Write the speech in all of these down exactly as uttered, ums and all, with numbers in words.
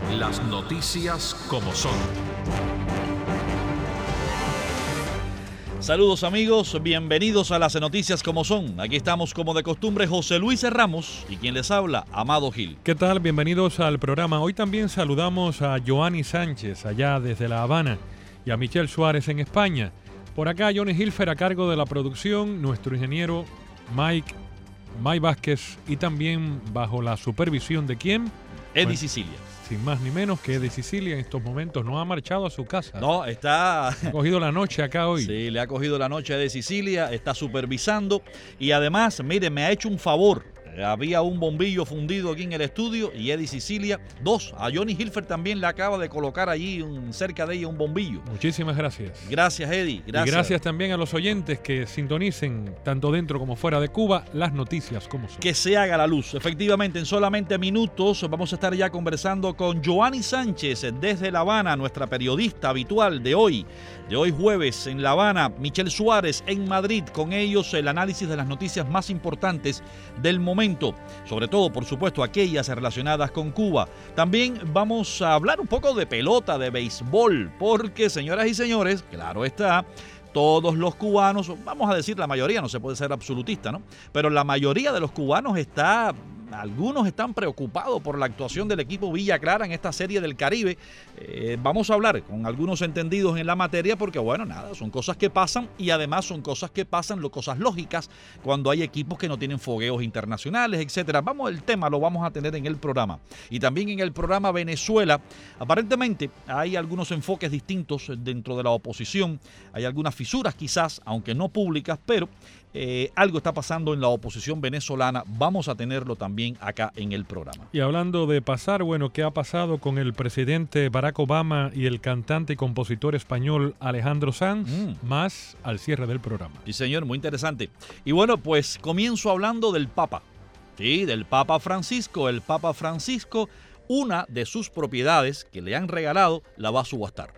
Las noticias como son. Saludos amigos, bienvenidos a las noticias como son. Aquí estamos como de costumbre José Luis Ramos y quien les habla, Amado Gil. ¿Qué tal? Bienvenidos al programa. Hoy también saludamos a Joanny Sánchez allá desde La Habana y a Michelle Suárez en España. Por acá Johnny Hilfer a cargo de la producción, nuestro ingeniero Mike, Mike Vázquez y también bajo la supervisión de ¿quién? Eddie Bueno, Sicilia. Sin más ni menos que Eddie Sicilia en estos momentos no ha marchado a su casa. No, está... Ha cogido la noche acá hoy. Sí, le ha cogido la noche a Eddie Sicilia, está supervisando y además, mire, me ha hecho un favor. Había un bombillo fundido aquí en el estudio y Eddie Sicilia, dos, a Johnny Hilfer también le acaba de colocar allí un, cerca de ella un bombillo. Muchísimas gracias. Gracias, Eddie. Gracias. Y gracias también a los oyentes que sintonicen, tanto dentro como fuera de Cuba, las noticias como son. Que se haga la luz. Efectivamente, en solamente minutos vamos a estar ya conversando con Joanny Sánchez desde La Habana, nuestra periodista habitual de hoy, de hoy jueves en La Habana, Michelle Suárez en Madrid, con ellos el análisis de las noticias más importantes del momento, sobre todo, por supuesto, aquellas relacionadas con Cuba. También vamos a hablar un poco de pelota, de béisbol, porque, señoras y señores, claro está, todos los cubanos, vamos a decir la mayoría, no se puede ser absolutista, ¿no? Pero la mayoría de los cubanos está... Algunos están preocupados por la actuación del equipo Villa Clara en esta serie del Caribe. Eh, vamos a hablar con algunos entendidos en la materia porque, bueno, nada, son cosas que pasan y además son cosas que pasan, cosas lógicas cuando hay equipos que no tienen fogueos internacionales, etcétera. Vamos, el tema lo vamos a tener en el programa. Y también en el programa Venezuela, aparentemente hay algunos enfoques distintos dentro de la oposición. Hay algunas fisuras quizás, aunque no públicas, pero... Eh, algo está pasando en la oposición venezolana, vamos a tenerlo también acá en el programa. Y hablando de pasar, bueno, ¿qué ha pasado con el presidente Barack Obama y el cantante y compositor español Alejandro Sanz? Mm. Más al cierre del programa. Sí, señor, muy interesante. Y bueno, pues comienzo hablando del Papa, sí, del Papa Francisco. El Papa Francisco, una de sus propiedades que le han regalado, la va a subastar.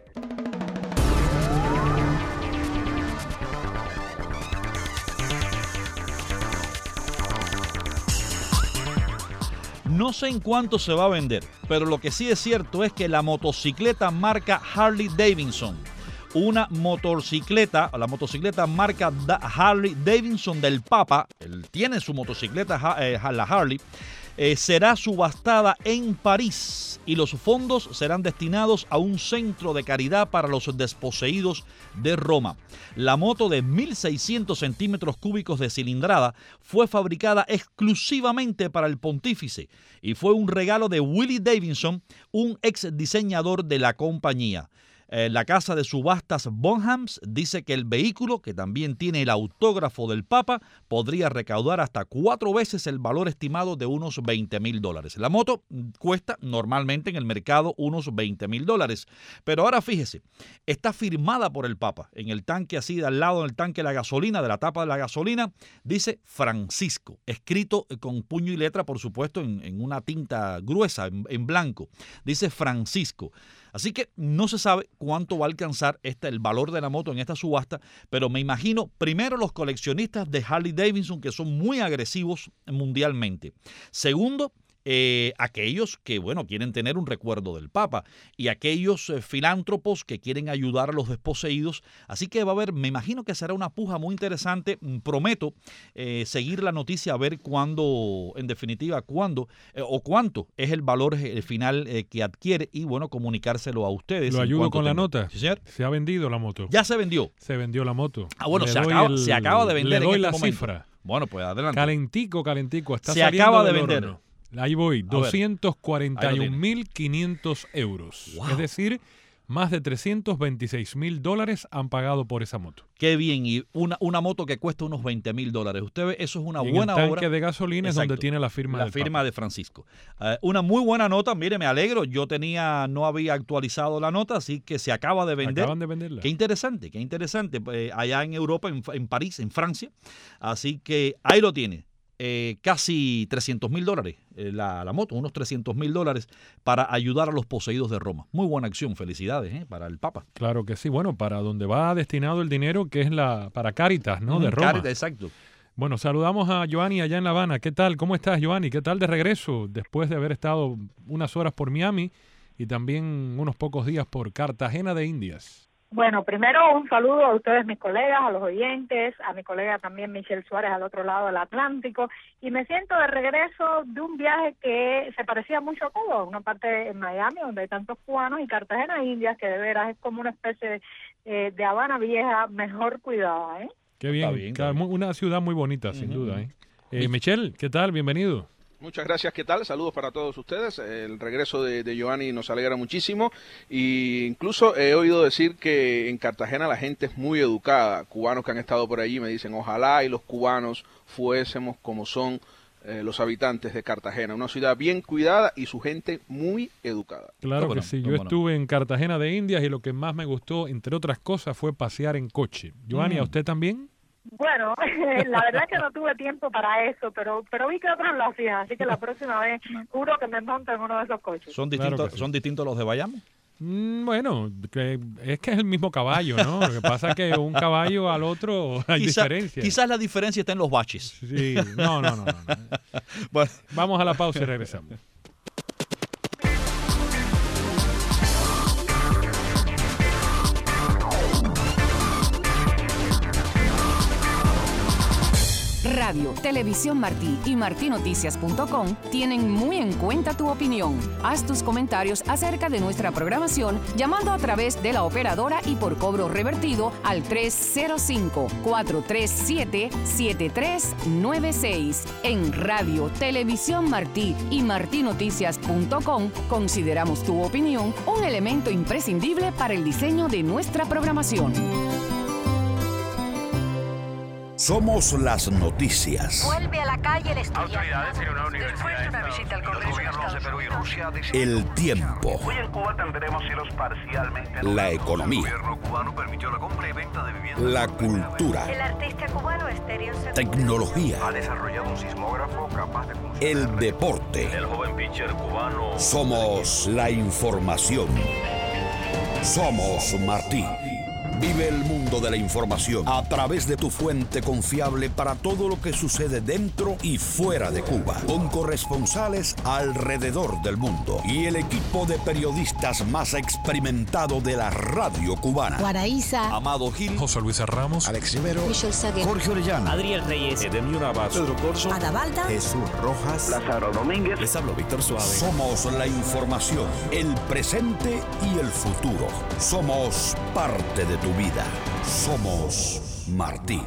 No sé en cuánto se va a vender, pero lo que sí es cierto es que la motocicleta marca Harley Davidson, una motocicleta, la motocicleta marca Harley Davidson del Papa, él tiene su motocicleta, la Harley, eh, será subastada en París y los fondos serán destinados a un centro de caridad para los desposeídos de Roma. La moto de mil seiscientos centímetros cúbicos de cilindrada fue fabricada exclusivamente para el pontífice y fue un regalo de Willie Davidson, un ex diseñador de la compañía. Eh, la casa de subastas Bonhams dice que el vehículo, que también tiene el autógrafo del Papa, podría recaudar hasta cuatro veces el valor estimado de unos veinte mil dólares. La moto cuesta normalmente en el mercado unos veinte mil dólares. Pero ahora fíjese, está firmada por el Papa. En el tanque así de al lado del tanque de la gasolina, de la tapa de la gasolina, dice Francisco, escrito con puño y letra, por supuesto, en, en una tinta gruesa, en, en blanco. Dice Francisco. Así que no se sabe cuánto va a alcanzar este, el valor de la moto en esta subasta, pero me imagino primero los coleccionistas de Harley Davidson, que son muy agresivos mundialmente. Segundo, Eh, aquellos que, bueno, quieren tener un recuerdo del Papa y aquellos eh, filántropos que quieren ayudar a los desposeídos. Así que va a haber, me imagino que será una puja muy interesante. Prometo eh, seguir la noticia a ver cuándo, en definitiva, cuándo eh, o cuánto es el valor eh, final eh, que adquiere y, bueno, comunicárselo a ustedes. Lo ayudo con la nota. ¿Sí, señor? Se ha vendido la moto. Ya se vendió. Se vendió la moto. Ah, bueno, le se acaba, el, se acaba de vender le doy en este la momento. cifra. Bueno, pues adelante. Calentico, calentico. Está se saliendo acaba de del vender. horno. Ahí voy, doscientos cuarenta y un mil quinientos euros. Wow. Es decir, más de trescientos veintiséis mil dólares han pagado por esa moto. Qué bien, y una, una moto que cuesta unos veinte mil dólares. Usted ve, eso es una y en buena el tanque obra. de gasolina es donde tiene la firma La del firma Papa. de Francisco. Uh, una muy buena nota, mire, me alegro. Yo tenía, no había actualizado la nota, así que se acaba de vender. Acaban de venderla. Qué interesante, qué interesante. Eh, allá en Europa, en, en París, en Francia. Así que ahí lo tiene. Eh, casi trescientos mil dólares eh, la, la moto, unos trescientos mil dólares para ayudar a los poseídos de Roma. Muy buena acción, felicidades eh, para el Papa. Claro que sí, bueno, para donde va destinado el dinero, que es la para Cáritas, ¿no? Mm, de Roma. Cáritas, exacto. Bueno, saludamos a Joanny allá en La Habana. ¿Qué tal? ¿Cómo estás, Joanny? ¿Qué tal de regreso después de haber estado unas horas por Miami y también unos pocos días por Cartagena de Indias. Bueno, primero un saludo a ustedes, mis colegas, a los oyentes, a mi colega también Michelle Suárez al otro lado del Atlántico, y me siento de regreso de un viaje que se parecía mucho a Cuba, una parte en Miami donde hay tantos cubanos, y Cartagena de Indias, que de veras es como una especie de, eh, de Habana Vieja mejor cuidada, ¿eh? Qué bien, bien, claro, bien. Una ciudad muy bonita, uh-huh. sin duda. ¿eh? Eh, Mi- Michelle, ¿qué tal? Bienvenido. Muchas gracias, ¿qué tal? Saludos para todos ustedes. El regreso de, de Giovanni nos alegra muchísimo, y incluso he oído decir que en Cartagena la gente es muy educada. Cubanos que han estado por allí me dicen, ojalá y los cubanos fuésemos como son eh, los habitantes de Cartagena, una ciudad bien cuidada y su gente muy educada. Claro ¿Cómo que no? sí, yo ¿Cómo no? estuve en Cartagena de Indias y lo que más me gustó, entre otras cosas, fue pasear en coche. Giovanni, ¿a Mm. usted también? Bueno, la verdad es que no tuve tiempo para eso, pero pero vi que otros lo hacían, así que la próxima vez juro que me monto en uno de esos coches. ¿Son Claro distintos, que sí. ¿son distintos los de Bayamo? Mm, bueno, que- es que es el mismo caballo, ¿no? Lo que pasa es que un caballo al otro hay Quizá- diferencias. Quizás la diferencia está en los baches. Sí, no, no, no, no, no. Bueno, Vamos a la pausa y regresamos. Radio, Televisión Martí y martí noticias punto com tienen muy en cuenta tu opinión. Haz tus comentarios acerca de nuestra programación llamando a través de la operadora y por cobro revertido al tres cero cinco, cuatro tres siete, siete tres nueve seis. En Radio, Televisión Martí y martí noticias punto com consideramos tu opinión un elemento imprescindible para el diseño de nuestra programación. Somos las noticias. Vuelve a la calle el estudiante. Autoridades en una universidad Después de una de visita al Estados Congreso de Unidos, gobiernos de Estados Perú y Unidos. Rusia dicen- El tiempo. Hoy en Cuba tendremos cielos parcialmente La nublados. economía. El gobierno cubano permitió la compra y venta de viviendas. La por primera cultura. El artista cubano Estéreo Segundo. vez. Tecnología. Ha desarrollado un sismógrafo capaz de funcionar. El deporte. El joven pitcher cubano. Somos la información. Somos Martí. Vive el mundo de la información a través de tu fuente confiable para todo lo que sucede dentro y fuera de Cuba, con corresponsales alrededor del mundo y el equipo de periodistas más experimentado de la radio cubana. Guaraíza, Amado Gil, José Luis Ramos. Alex Rivero, Michelle Saguer, Jorge Orellana, Adriel Reyes, Edemio Navas, Pedro Corso, Adabalda, Jesús Rojas. Lázaro Domínguez. les hablo Víctor Suárez. Somos la información, el presente y el futuro. Somos parte de tu vida. Somos Martí.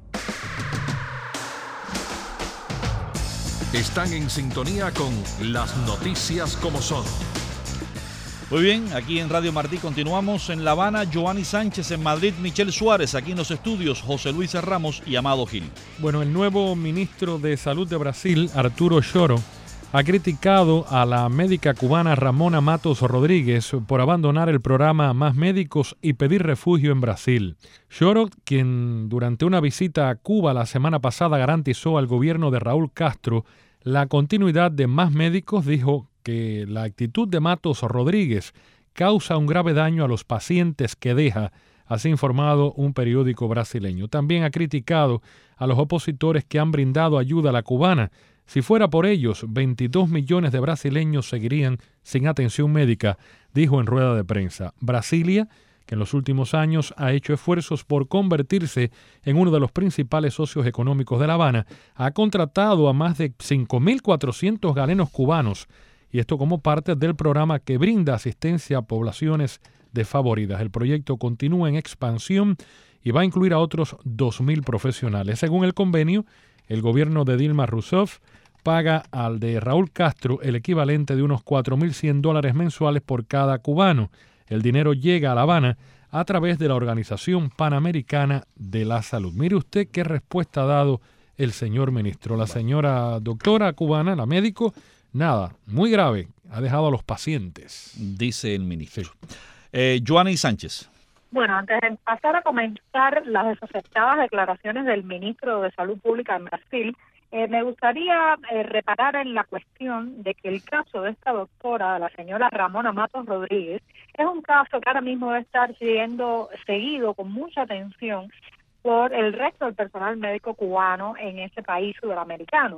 Están en sintonía con las noticias como son. muy bien, aquí en Radio Martí continuamos en La Habana, Giovanni Sánchez, en Madrid, Michelle Suárez, aquí en los estudios, José Luis Ramos y Amado Gil. Bueno, el nuevo ministro de Salud de Brasil, Arturo Choro, ha criticado a la médica cubana Ramona Matos Rodríguez por abandonar el programa Más Médicos y pedir refugio en Brasil. Choro, quien durante una visita a Cuba la semana pasada garantizó al gobierno de Raúl Castro la continuidad de Más Médicos, dijo que la actitud de Matos Rodríguez causa un grave daño a los pacientes que deja, así informado un periódico brasileño. También ha criticado a los opositores que han brindado ayuda a la cubana. Si fuera por ellos, veintidós millones de brasileños seguirían sin atención médica, dijo en rueda de prensa. Brasilia, que en los últimos años ha hecho esfuerzos por convertirse en uno de los principales socios económicos de La Habana, ha contratado a más de cinco mil cuatrocientos galenos cubanos, y esto como parte del programa que brinda asistencia a poblaciones desfavoridas. El proyecto continúa en expansión y va a incluir a otros dos mil profesionales. Según el convenio, el gobierno de Dilma Rousseff paga al de Raúl Castro el equivalente de unos cuatro mil cien dólares mensuales por cada cubano. El dinero llega a La Habana a través de la Organización Panamericana de la Salud. Mire usted qué respuesta ha dado el señor ministro. La señora doctora cubana, la médico, nada, muy grave, ha dejado a los pacientes. Dice el ministro. Eh, Giovanni Sánchez. Bueno, antes de pasar a comentar las desacertadas declaraciones del ministro de Salud Pública en Brasil, eh, me gustaría eh, reparar en la cuestión de que el caso de esta doctora, la señora Ramona Matos Rodríguez, es un caso que ahora mismo debe estar siendo seguido con mucha atención por el resto del personal médico cubano en ese país sudamericano.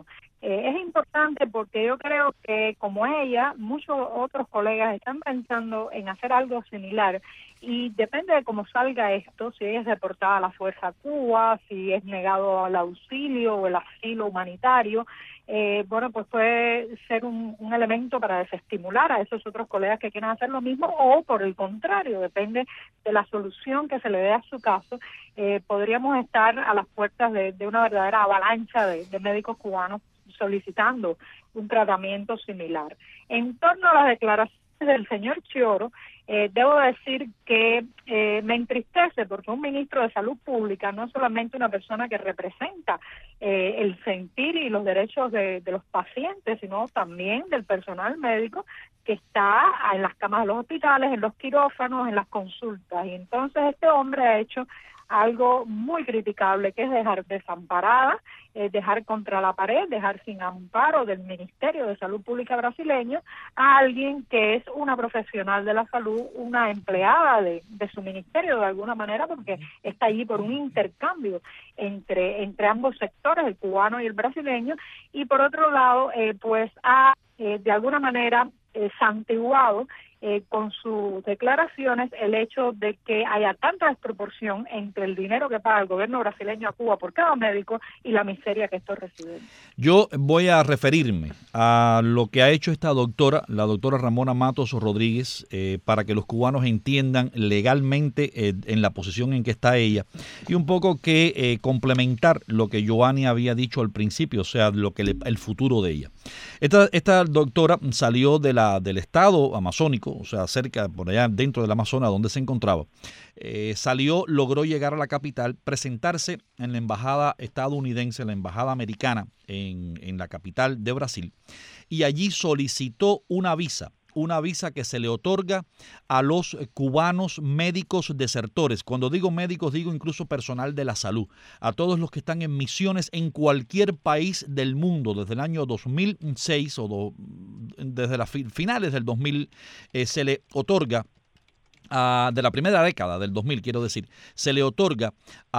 Eh, es importante porque yo creo que, como ella, muchos otros colegas están pensando en hacer algo similar, y depende de cómo salga esto, si ella es deportada a la fuerza a Cuba, si es negado el auxilio o el asilo humanitario, eh, bueno, pues puede ser un, un elemento para desestimular a esos otros colegas que quieran hacer lo mismo, o por el contrario, depende de la solución que se le dé a su caso, eh, podríamos estar a las puertas de, de una verdadera avalancha de, de médicos cubanos solicitando un tratamiento similar. En torno a las declaraciones del señor Chioro, eh, debo decir que eh, me entristece porque un ministro de Salud Pública no es solamente una persona que representa eh, el sentir y los derechos de, de los pacientes, sino también del personal médico que está en las camas de los hospitales, en los quirófanos, en las consultas. Y entonces este hombre ha hecho algo muy criticable, que es dejar desamparada, eh, dejar contra la pared, dejar sin amparo del Ministerio de Salud Pública brasileño a alguien que es una profesional de la salud, una empleada de, de su ministerio de alguna manera, porque está allí por un intercambio entre, entre ambos sectores, el cubano y el brasileño, y por otro lado, eh, pues ha eh, de alguna manera eh, santiguado Eh, con sus declaraciones el hecho de que haya tanta desproporción entre el dinero que paga el gobierno brasileño a Cuba por cada médico y la miseria que estos reciben. Yo voy a referirme a lo que ha hecho esta doctora, la doctora Ramona Matos Rodríguez, eh, para que los cubanos entiendan legalmente eh, en la posición en que está ella, y un poco que eh, complementar lo que Joanny había dicho al principio, o sea, lo que le, el futuro de ella. Esta, esta doctora salió de la, del estado amazónico, o sea, cerca, por allá dentro del Amazonas donde se encontraba, eh, salió, logró llegar a la capital, presentarse en la embajada estadounidense, la embajada americana en, en la capital de Brasil, y allí solicitó una visa, una visa que se le otorga a los cubanos médicos desertores. Cuando digo médicos, digo incluso personal de la salud, a todos los que están en misiones en cualquier país del mundo. Desde el año dos mil seis o do, desde las finales del dos mil eh, se le otorga, Uh, de la primera década del dos mil, quiero decir, se le otorga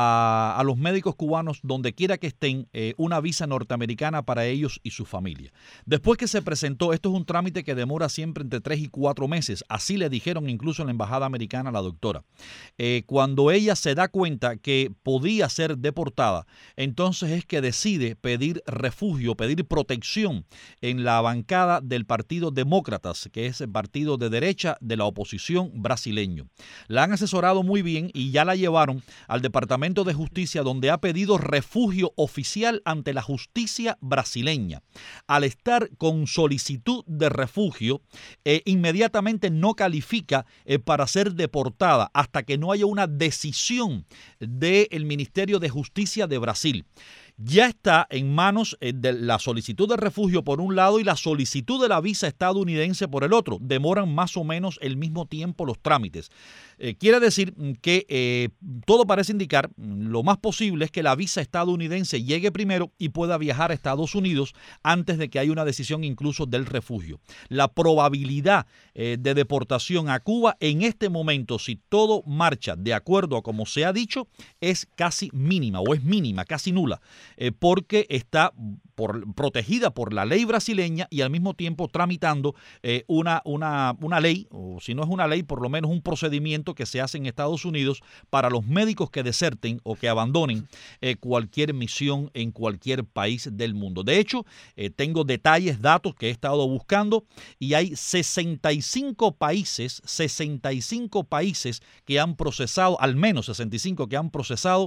a, a los médicos cubanos, donde quiera que estén, eh, una visa norteamericana para ellos y su familia. Después que se presentó, esto es un trámite que demora siempre entre tres y cuatro meses, así le dijeron incluso en la embajada americana a la doctora. Eh, cuando ella se da cuenta que podía ser deportada, entonces es que decide pedir refugio, pedir protección en la bancada del Partido Demócratas, que es el partido de derecha de la oposición brasileña. La han asesorado muy bien y ya la llevaron al Departamento de Justicia, donde ha pedido refugio oficial ante la justicia brasileña. Al estar con solicitud de refugio, eh, inmediatamente no califica eh, para ser deportada hasta que no haya una decisión del Ministerio de Justicia de Brasil. Ya está en manos de la solicitud de refugio por un lado y la solicitud de la visa estadounidense por el otro. Demoran más o menos el mismo tiempo los trámites. Eh, quiere decir que eh, todo parece indicar, lo más posible es que la visa estadounidense llegue primero y pueda viajar a Estados Unidos antes de que haya una decisión incluso del refugio. La probabilidad eh, de deportación a Cuba en este momento, si todo marcha de acuerdo a como se ha dicho, es casi mínima o es mínima, casi nula. Eh, porque está por, protegida por la ley brasileña y al mismo tiempo tramitando eh, una, una, una ley, o si no es una ley, por lo menos un procedimiento que se hace en Estados Unidos para los médicos que deserten o que abandonen eh, cualquier misión en cualquier país del mundo. De hecho, eh, tengo detalles, datos que he estado buscando, y hay sesenta y cinco países, sesenta y cinco países que han procesado, al menos sesenta y cinco que han procesado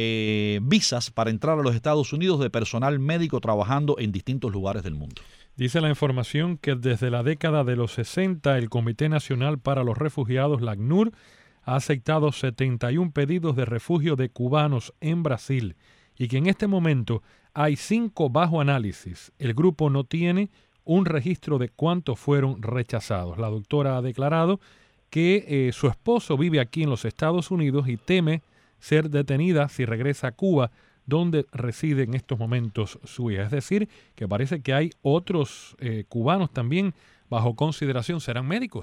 eh, visas para entrar a los Estados Unidos de personal médico trabajando en distintos lugares del mundo. Dice la información que desde la década de los sesenta el Comité Nacional para los Refugiados, la ACNUR, ha aceptado setenta y un pedidos de refugio de cubanos en Brasil y que en este momento hay cinco bajo análisis. El grupo no tiene un registro de cuántos fueron rechazados. La doctora ha declarado que eh, su esposo vive aquí en los Estados Unidos y teme ser detenida si regresa a Cuba, donde reside en estos momentos su hija. Es decir, que parece que hay otros eh, cubanos también bajo consideración. ¿Serán médicos?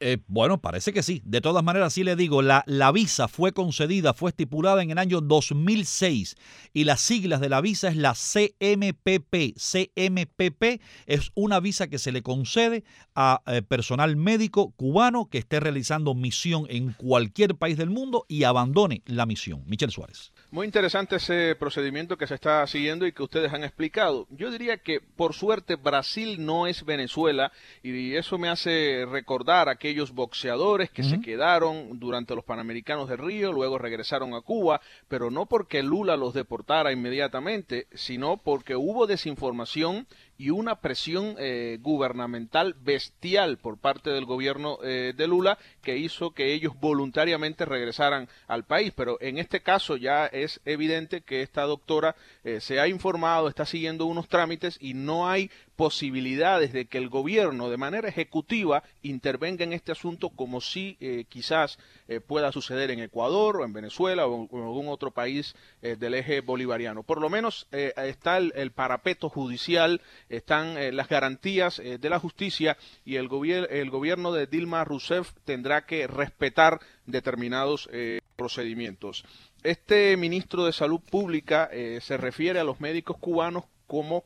Eh, bueno, parece que sí. De todas maneras, sí le digo, la, la visa fue concedida, fue estipulada en el año dos mil seis y las siglas de la visa es la C M P P. C M P P es una visa que se le concede a eh, personal médico cubano que esté realizando misión en cualquier país del mundo y abandone la misión. Michel Suárez. Muy interesante ese procedimiento que se está siguiendo y que ustedes han explicado. Yo diría que, por suerte, Brasil no es Venezuela y eso me hace recordar a aquellos boxeadores que uh-huh. se quedaron durante los Panamericanos de Río, luego regresaron a Cuba, pero no porque Lula los deportara inmediatamente, sino porque hubo desinformación y una presión eh, gubernamental bestial por parte del gobierno eh, de Lula que hizo que ellos voluntariamente regresaran al país. Pero en este caso ya es evidente que esta doctora eh, se ha informado, está siguiendo unos trámites y no hay posibilidades de que el gobierno de manera ejecutiva intervenga en este asunto como si eh, quizás eh, pueda suceder en Ecuador o en Venezuela o en algún otro país eh, del eje bolivariano. Por lo menos eh, está el, el parapeto judicial, están eh, las garantías eh, de la justicia y el, gobier el gobierno de Dilma Rousseff tendrá que respetar determinados eh, procedimientos. Este ministro de Salud Pública eh, se refiere a los médicos cubanos como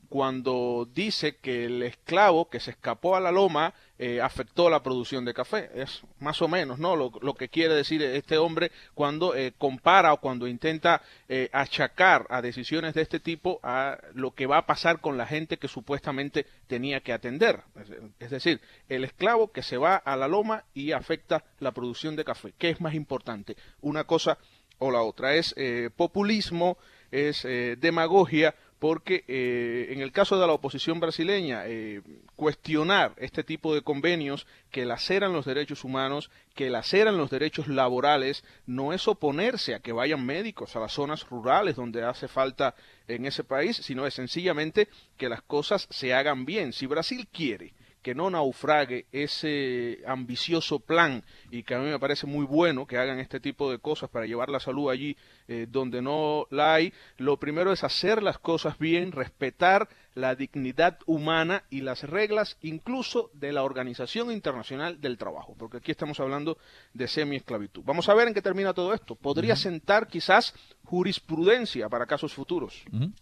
cuando dice que el esclavo que se escapó a la loma eh, afectó la producción de café. Es más o menos, ¿no?, lo, lo que quiere decir este hombre cuando eh, compara o cuando intenta eh, achacar a decisiones de este tipo a lo que va a pasar con la gente que supuestamente tenía que atender. Es, es decir, el esclavo que se va a la loma y afecta la producción de café. ¿Qué es más importante? Una cosa o la otra. Es eh, populismo, es eh, demagogia, porque eh, en el caso de la oposición brasileña, eh, cuestionar este tipo de convenios que laceran los derechos humanos, que laceran los derechos laborales, no es oponerse a que vayan médicos a las zonas rurales donde hace falta en ese país, sino es sencillamente que las cosas se hagan bien. Si Brasil quiere que no naufrague ese ambicioso plan, y que a mí me parece muy bueno que hagan este tipo de cosas para llevar la salud allí eh, donde no la hay, lo primero es hacer las cosas bien, respetar la dignidad humana y las reglas incluso de la Organización Internacional del Trabajo, porque aquí estamos hablando de semi-esclavitud. Vamos a ver en qué termina todo esto. Podría uh-huh. sentar quizás jurisprudencia para casos futuros. Uh-huh.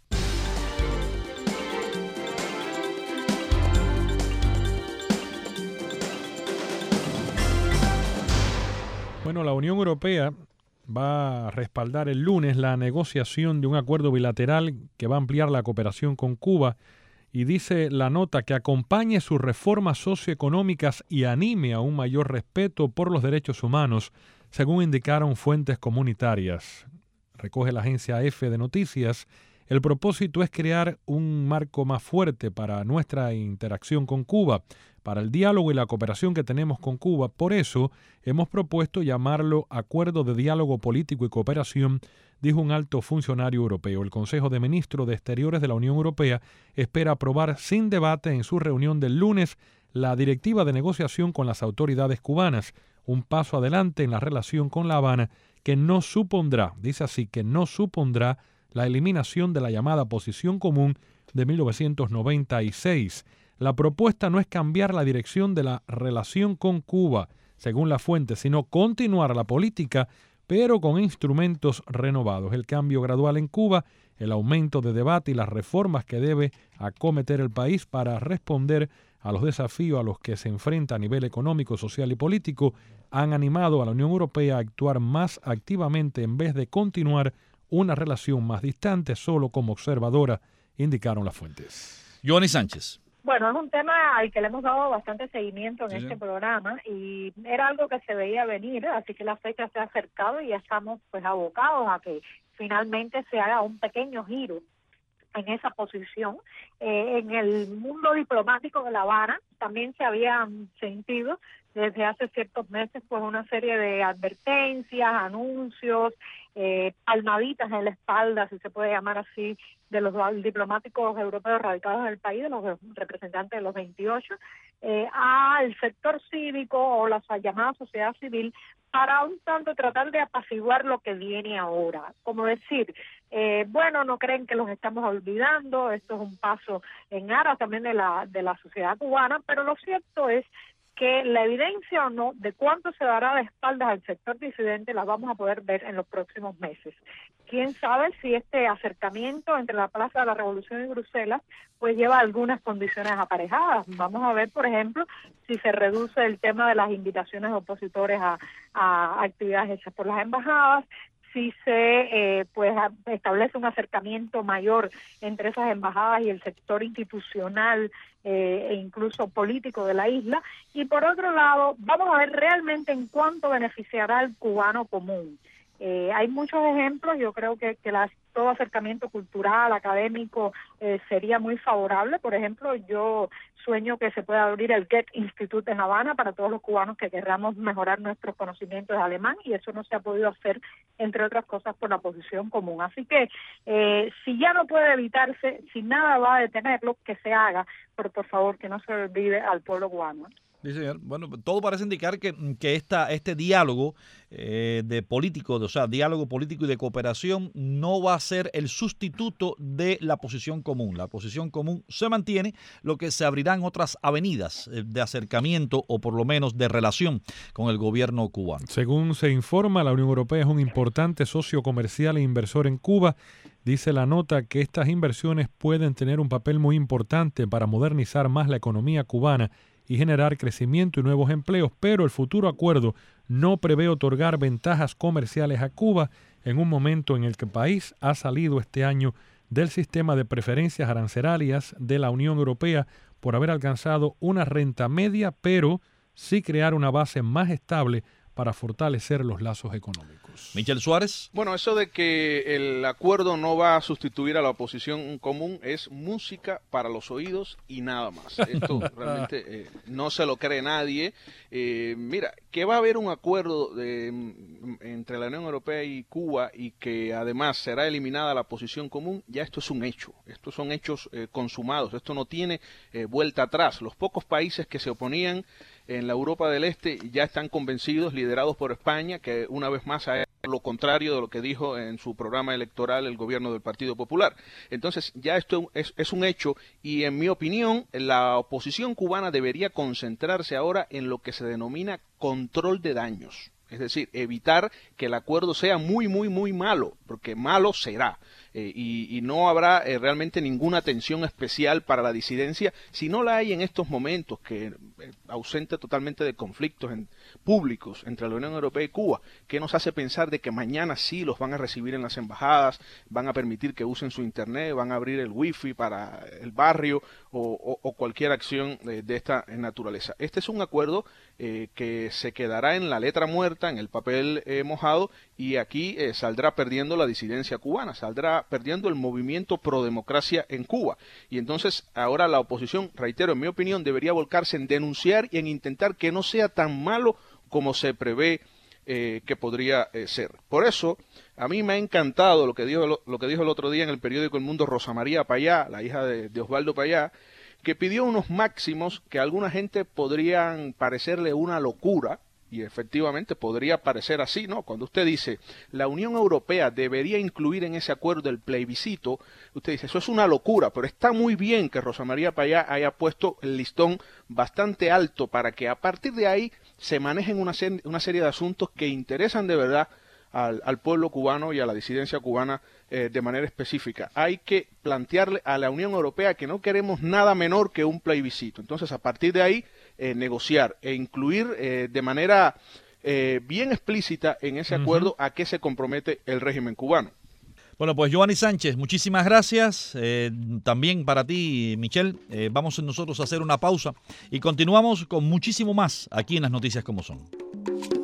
Bueno, la Unión Europea va a respaldar el lunes la negociación de un acuerdo bilateral que va a ampliar la cooperación con Cuba y dice la nota que acompañe sus reformas socioeconómicas y anime a un mayor respeto por los derechos humanos, según indicaron fuentes comunitarias. Recoge la agencia A F de Noticias. El propósito es crear un marco más fuerte para nuestra interacción con Cuba, para el diálogo y la cooperación que tenemos con Cuba. Por eso hemos propuesto llamarlo Acuerdo de Diálogo Político y Cooperación, dijo un alto funcionario europeo. El Consejo de Ministros de Exteriores de la Unión Europea espera aprobar sin debate en su reunión del lunes la directiva de negociación con las autoridades cubanas, un paso adelante en la relación con La Habana que no supondrá, dice así, que no supondrá la eliminación de la llamada Posición Común de mil novecientos noventa y seis. La propuesta no es cambiar la dirección de la relación con Cuba, según la fuente, sino continuar la política, pero con instrumentos renovados. El cambio gradual en Cuba, el aumento de debate y las reformas que debe acometer el país para responder a los desafíos a los que se enfrenta a nivel económico, social y político, han animado a la Unión Europea a actuar más activamente en vez de continuar una relación más distante solo como observadora, indicaron las fuentes. Johnny Sánchez. Bueno, es un tema al que le hemos dado bastante seguimiento en sí, este sí. programa y era algo que se veía venir, así que la fecha se ha acercado y ya estamos pues abocados a que finalmente se haga un pequeño giro en esa posición. Eh, en el mundo diplomático de La Habana también se habían sentido desde hace ciertos meses pues una serie de advertencias, anuncios, eh, palmaditas en la espalda, si se puede llamar así, de los diplomáticos europeos radicados en el país, de los representantes de los veintiocho, eh, al sector cívico o la llamada sociedad civil para un tanto tratar de apaciguar lo que viene ahora. Como decir, eh, bueno, no creen que los estamos olvidando, esto es un paso en aras también de la, de la sociedad cubana, pero lo cierto es que la evidencia o no de cuánto se dará de espaldas al sector disidente la vamos a poder ver en los próximos meses. Quién sabe si este acercamiento entre la Plaza de la Revolución y Bruselas pues lleva algunas condiciones aparejadas. Vamos a ver, por ejemplo, si se reduce el tema de las invitaciones de opositores a, a actividades hechas por las embajadas, si se eh, pues establece un acercamiento mayor entre esas embajadas y el sector institucional eh, e incluso político de la isla. Y por otro lado, vamos a ver realmente en cuánto beneficiará al cubano común. Eh, hay muchos ejemplos, yo creo que, que la, todo acercamiento cultural, académico, eh, sería muy favorable. Por ejemplo, yo sueño que se pueda abrir el Goethe Institute en Habana para todos los cubanos que querramos mejorar nuestros conocimientos de alemán, y eso no se ha podido hacer, entre otras cosas, por la posición común. Así que, eh, si ya no puede evitarse, si nada va a detenerlo, que se haga, pero por favor que no se olvide al pueblo cubano. Sí, señor. Bueno, todo parece indicar que, que esta, este diálogo eh, de políticos, o sea, diálogo político y de cooperación no va a ser el sustituto de la posición común. La posición común se mantiene, lo que se abrirán otras avenidas de acercamiento o por lo menos de relación con el gobierno cubano. Según se informa, la Unión Europea es un importante socio comercial e inversor en Cuba. Dice la nota que estas inversiones pueden tener un papel muy importante para modernizar más la economía cubana y generar crecimiento y nuevos empleos, pero el futuro acuerdo no prevé otorgar ventajas comerciales a Cuba en un momento en el que el país ha salido este año del sistema de preferencias arancelarias de la Unión Europea por haber alcanzado una renta media, pero sí crear una base más estable para fortalecer los lazos económicos. Michel Suárez. Bueno, eso de que el acuerdo no va a sustituir a la oposición común es música para los oídos y nada más. Esto realmente eh, no se lo cree nadie. Eh, mira, que va a haber un acuerdo de, entre la Unión Europea y Cuba y que además será eliminada la oposición común, ya esto es un hecho. Estos son hechos eh, consumados. Esto no tiene eh, vuelta atrás. Los pocos países que se oponían en la Europa del Este ya están convencidos, liderados por España, que una vez más ha hecho lo contrario de lo que dijo en su programa electoral el gobierno del Partido Popular. Entonces ya esto es, es un hecho y en mi opinión la oposición cubana debería concentrarse ahora en lo que se denomina control de daños. Es decir, evitar que el acuerdo sea muy, muy, muy malo, porque malo será. Eh, y, y no habrá eh, realmente ninguna atención especial para la disidencia, si no la hay en estos momentos, que eh, ausente totalmente de conflictos en, públicos entre la Unión Europea y Cuba, que nos hace pensar de que mañana sí los van a recibir en las embajadas, van a permitir que usen su internet, van a abrir el wifi para el barrio o, o, o cualquier acción de, de esta naturaleza. Este es un acuerdo eh, que se quedará en la letra muerta, en el papel eh, mojado, y aquí eh, saldrá perdiendo la disidencia cubana, saldrá perdiendo el movimiento pro democracia en Cuba. Y entonces ahora la oposición, reitero, en mi opinión, debería volcarse en denunciar y en intentar que no sea tan malo como se prevé eh, que podría eh, ser. Por eso, a mí me ha encantado lo que dijo lo, lo que dijo el otro día en el periódico El Mundo Rosa María Payá, la hija de, de Osvaldo Payá, que pidió unos máximos que a alguna gente podrían parecerle una locura. Y efectivamente podría parecer así, ¿no? Cuando usted dice, la Unión Europea debería incluir en ese acuerdo el plebiscito, usted dice, eso es una locura, pero está muy bien que Rosa María Payá haya puesto el listón bastante alto para que a partir de ahí se manejen una, ser, una serie de asuntos que interesan de verdad al, al pueblo cubano y a la disidencia cubana eh, de manera específica. Hay que plantearle a la Unión Europea que no queremos nada menor que un plebiscito. Entonces, a partir de ahí, Eh, negociar e incluir eh, de manera eh, bien explícita en ese acuerdo uh-huh. a qué se compromete el régimen cubano. Bueno, pues Giovanni Sánchez, muchísimas gracias. Eh, también para ti, Michel, eh, vamos nosotros a hacer una pausa y continuamos con muchísimo más aquí en Las Noticias Como Son.